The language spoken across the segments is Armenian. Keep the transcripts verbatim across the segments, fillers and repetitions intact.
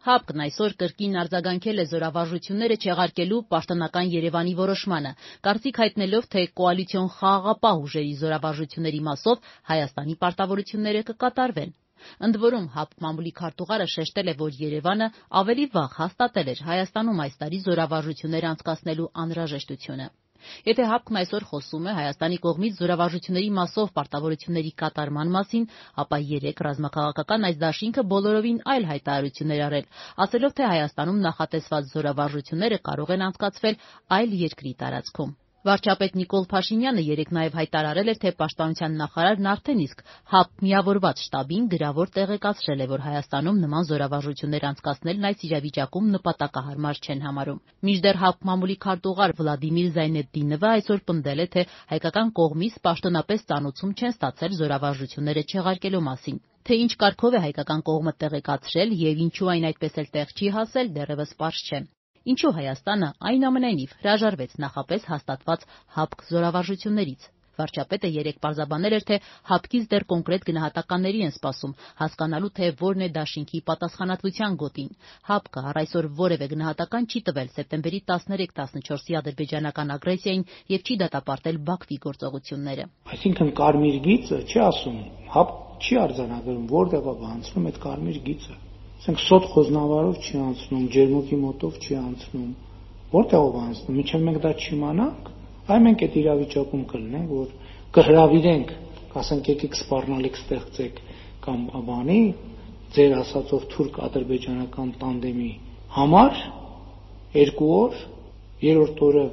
ՀԱՊԿ-ն այսօր կրկին արձագանքել է զորավարժությունները չեղարկելու պաշտոնական Երևանի որոշմանը, կարծիք հայտնելով, թե կոալիցիոն խաղաղապահ ուժերի զորավարժությունների մասով Հայաստանի պարտավորությունները կկատարվեն։ Ընդ որում, ՀԱՊԿ մամուլի քարտուղարը շեշտել է, որ Երևանը ավելի վաղ հաստատել էր Հայաստանում այս տարի զորավարժություններ անցկացնելու անհրաժեշտությունը։ Եթե ՀԱՊԿ-ն այսօր խոսում է Հայաստանի կողմից զորավարժությունների մասով պարտավորությունների կատարման մասին, ապա երեկ ռազմաքաղաքական այս դաշինքը բոլորովին այլ հայտարարություններ արել, ասելով, թե Հայաստանում նախատեսված զորավարժությունները կարող են անցկացվել այլ երկրի տարածքում։ Վարչապետ Նիկոլ Փաշինյանը երեկ նաև հայտարարել էր, թե պաշտպանության նախարարն արդեն իսկ ՀԱՊԿ միավորված շտաբին գրավոր տեղեկացրել է, որ Հայաստանում նման զորավարժություններ անցկացնելն այս իրավիճակում նպատակահարմար չեն համարում։ Մինչդեռ ՀԱՊԿ մամուլի քարտուղար Վլադիմիր Զայնեդդինովը այսօր պնդել է, թե հայկական կողմից պաշտոնապես ծանուցում չեն ստացել զորավարժությունները չեղարկելու մասին։ Թե ինչ կարգով է հայկական կողմը տեղեկացրել եւ ինչու այն այդպես էլ տեղ չի հասել, դեռևս պարզ չէ։ Ինչու Հայաստանը այնուամենայնիվ հրաժարվեց նախապես հաստատված ՀԱՊԿ զորավարժություններից։ Վարչապետը երեկ պարզաբանել էր, թե ՀԱՊԿ-ից դեռ կոնկրետ գնահատականների են սպասում, հասկանալու, թե որն է դաշինքի պատասխանատվության գոտին։ ՀԱՊԿ-ը առ այսօր որևէ գնահատական չի տվել սեպտեմբերի տասներեք տասնչորսի ադրբեջանական ագրեսիային եւ չի դատապարտել Բաքվի գործողությունները։ Այսինքն կարմիր գիծը չի ասում, ՀԱՊԿ չի արձանագրում, որտեղ է անցնում այդ կարմիր գիծը։ Ասենք սոտ խոզնավարով չի անցնում, ջերմուկի մոտով չի անցնում, որտեղով անցնում, մինչև մենք դա չիմանանք, այ մենք այդ իրավիճակում կլինենք, որ կհրավիրենք, ասենք եկեք սպառնալիք ստեղծեք կամ բանի ձեր ասածով թուրք-ադրբեջանական տանդեմի համար երկու օր, երրորդ օրը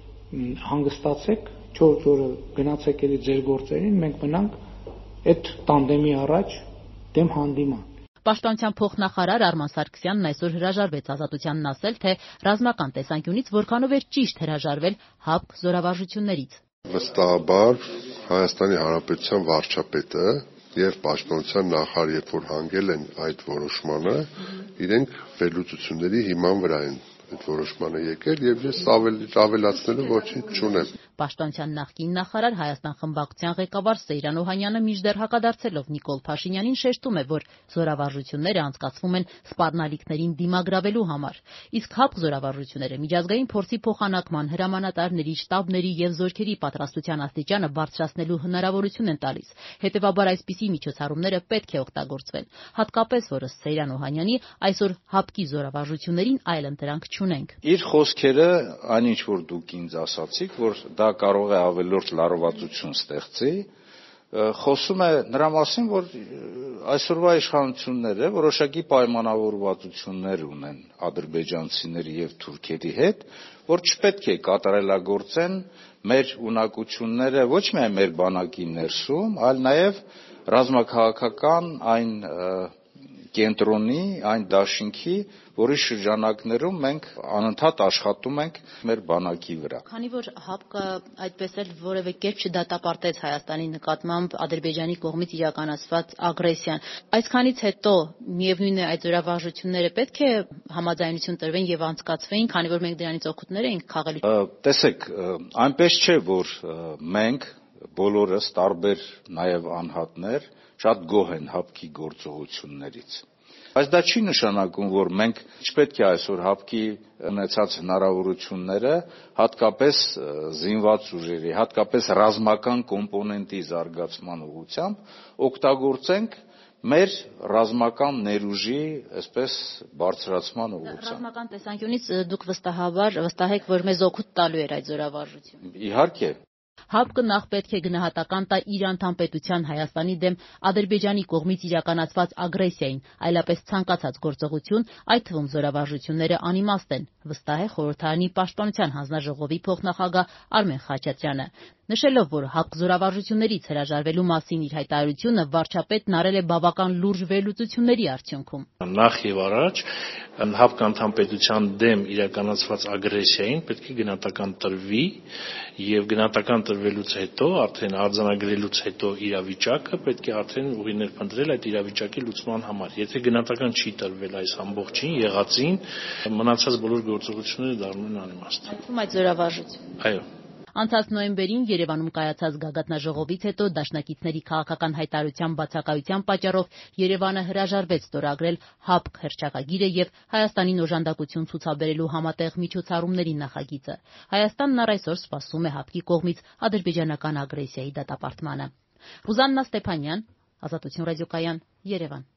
հանգստացեք, չորրորդ օրը գնացեք էլի ձեր գործերին, մենք մնանք այդ տանդեմի առաջ դեմ հանդիման։ Պաշտպանության փոխնախարար Արման Սարգսյանն այսօր հրաժարվեց ազատությանն ասել, թե ռազմական տեսանկյունից որքանով էր ճիշտ հրաժարվել ՀԱՊԿ զորավարժություններից։ Վստահաբար Հայաստանի Հանրապետության վարչապետը եւ պաշտպանության նախարարը, երբ որ հանգել են այդ որոշմանը, իրենք վերլուծությունների հիման վրա են այդ որոշմանը եկել եւ ես ավելացնելու ոչինչ չունեմ։ Պաշտպանության նախկին նախարար Հայաստան խմբակցության ղեկավար Սեյրան Օհանյանը մինչդեռ հակադարձելով Նիկոլ Փաշինյանին շեշտում է, որ զորավարժությունները անցկացվում են սպառնալիքներին դիմագրավելու համար, իսկ ՀԱՊԿ զորավարժությունները միջազգային փորձի փոխանակման, հրամանատարների, շտաբների եւ զորքերի պատրաստության աստիճանը բարձրացնելու հնարավորություն են տալիս։ Հետևաբար այսպիսի միջոցառումները պետք է օգտագործվեն, հատկապես որ ըստ Սեյրան Օհանյանի այսօր ՀԱՊԿ-ի զորավարժություններին այլ ընտրանք չունենք։ Իր խոսքերը, այնինչ որ դուք ինձ ասացիք, որ դա կարող է ավելորդ լարվածություն ստեղծի, խոսում է նրա մասին, որ այսօրվա իշխանությունները որոշակի պայմանավորվածություններ ունեն ադրբեջանցիների եւ թուրքերի հետ, որ չպետք է կատարելագործեն մեր ունակությունները ոչ միայն մեր բանակի ներսում, այլ նաեւ ռազմաքաղաքական այն կենտրոնի, այն դաշինքի, որի շրջանակներում մենք անընդհատ աշխատում ենք մեր բանակի վրա։ Քանի որ ՀԱՊԿ-ը այդպես էլ որևէ կերպ չդատապարտեց Հայաստանի նկատմամբ Ադրբեջանի կողմից իրականացված ագրեսիան, այսքանից հետո միևնույն է այդ զորավարժությունները պետք է համաձայնություն տրվեն եւ անցկացվեին, քանի որ մենք դրանից օգուտներ ենք խաղալու։ Տեսեք, այնպես չէ, որ մենք բոլորս տարբեր նաեւ անհատներ շատ գոհ են ՀԱՊԿ-ի գործողություններից։ Բայց դա չի նշանակում, որ մենք չպետք է այսօր ՀԱՊԿ-ի ունեցած հնարավորությունները հատկապես զինված ուժերի, հատկապես ռազմական կոմպոնենտի զարգացման ուղղությամբ օգտագործենք մեր ռազմական ներուժի, այսպես բարձրացման ուղղությամբ։ Ռազմական տեսանկյունից դուք վստահաբար վստահ եք, որ մեզ օգուտ տալու էր այդ զորավարժությունը։ Իհարկե։ ՀԱՊԿ-ը նախ պետք է գնահատական տա իր անդամպետության Հայաստանի դեմ Ադրբեջանի կողմից իրականացված ագրեսիային, այլապես ցանկացած գործողություն, այդ թվում զորավարժությունները անիմաստ են, վստահ է խորհրդարանի պաշտպանության հանձնաժողովի փոխնախագահ Արմեն Խաչատրյանը։ Նշելով, որ ՀԱՊԿ զորավարժություններից հրաժարվելու մասին իր հայտարարությունը վարչապետն արել է բավական լուրջ վերլուծությունների արդյունքում։ Նախ եւ առաջ ՀԱՊԿ անդամպետության դեմ իրականացված ագրեսիային պետք է գնահատական տրվի եւ գնահատական տրվելուց հետո, արդեն արձանագրելուց հետո իրավիճակը պետք է արդեն ուղիներ փնտրել այդ իրավիճակի լուծման համար։ Եթե գնահատական չի տրվել այս ամբողջին, եղածին, մնացած բոլոր գործողությունները դառնում են անիմաստ։ Այդ զորավարժություն։ Այո։ Անցած նոյեմբերին Երևանում կայացած գագաթնաժողովից հետո դաշնակիցների քաղաքական հայտարարության բացակայության պատճառով Երևանը հրաժարվեց ստորագրել ՀԱՊԿ հռչակագիրը եւ Հայաստանին օժանդակություն ցուցաբերելու համատեղ միջոցառումների նախագիծը։ Հայաստանն առ այսօր սպասում է ՀԱՊԿ-ի կողմից ադրբեջանական ագրեսիայի դատապարտմանը։ Ռուզաննա Ստեփանյան, Ազատություն ռադիոկայան, Երևան։